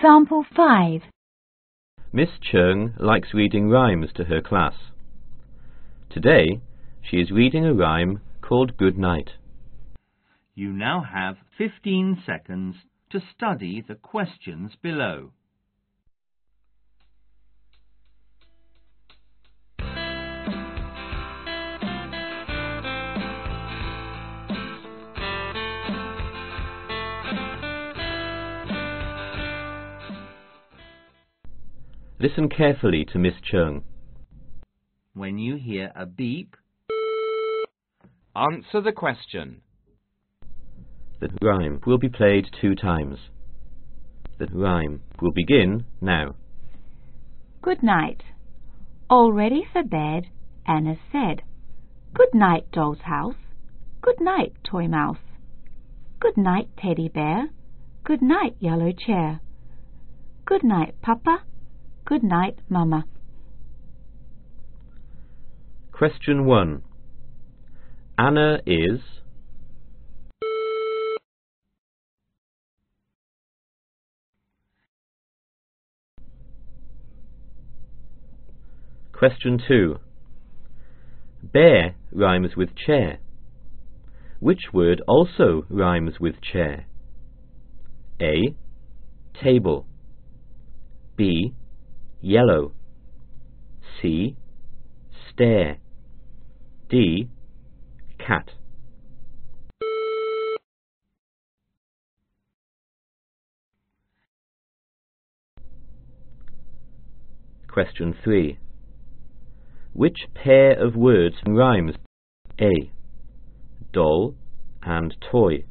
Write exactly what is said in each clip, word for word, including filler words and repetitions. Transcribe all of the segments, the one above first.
Example five. Miss Chung likes reading rhymes to her class. Today, she is reading a rhyme called Good Night. You now have fifteen seconds to study the questions below. Listen carefully to Miss Chung. When you hear a beep, answer the question. The rhyme will be played two times. The rhyme will begin now. Good night. All ready for bed, Anna said. Good night, doll's house. Good night, toy mouse. Good night, teddy bear. Good night, yellow chair. Good night, papa. Good night, mama. Question one. Anna is... Question two. Bear rhymes with chair. Which word also rhymes with chair? A. Table. B. Yellow. C. Stare. D. Cat. Question three. Which pair of words rhymes? A. Doll and toy.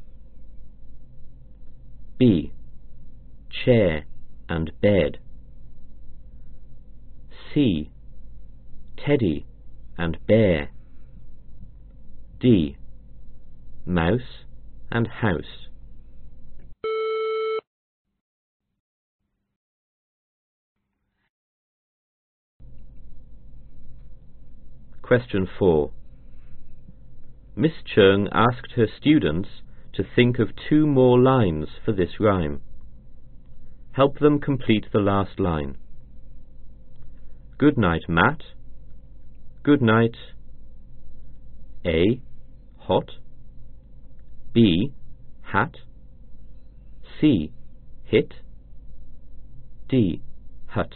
B. Chair and bed. C. Teddy and bear. D. Mouse and house. Question four. Miss Chung asked her students to think of two more lines for this rhyme. Help them complete the last line. Good night, Matt. Good night. A. Hot. B. Hat. C. Hit. D. Hut.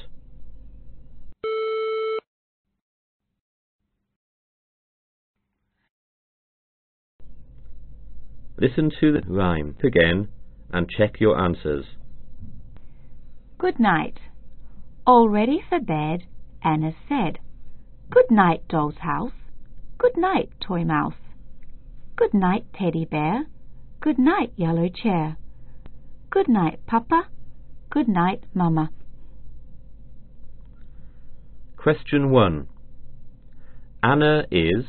Listen to the rhyme again and check your answers. Good night. All ready for bed, Anna said. Good night, doll's house. Good night, toy mouse. Good night, teddy bear. Good night, yellow chair. Good night, papa. Good night, mama. Question one. Anna is...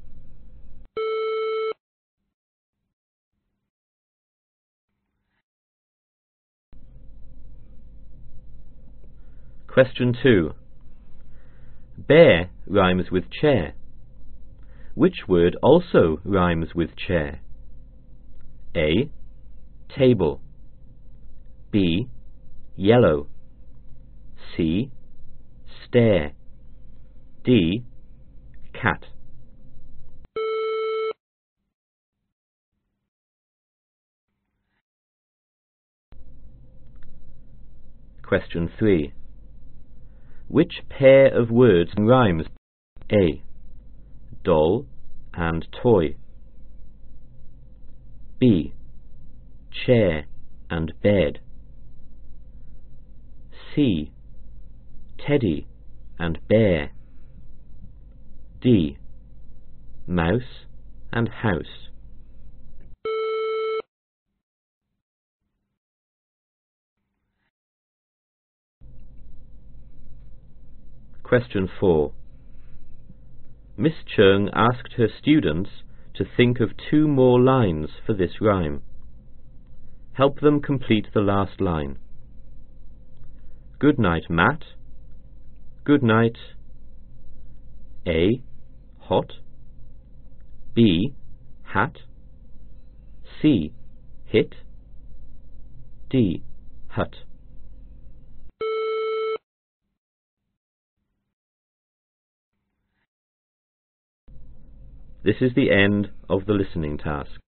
Question two. Bear rhymes with chair. Which word also rhymes with chair? A. Table. B. Yellow. C. Stare. D. Cat. Question three. Which pair of words rhymes? A. Doll and toy. B. Chair and bed. C. Teddy and bear. D. Mouse and house. Question four. Miss Chung asked her students to think of two more lines for this rhyme. Help them complete the last line. Good night, Matt. Good night. A. Hot. B. Hat. C. Hit. D. Hut. This is the end of the listening task.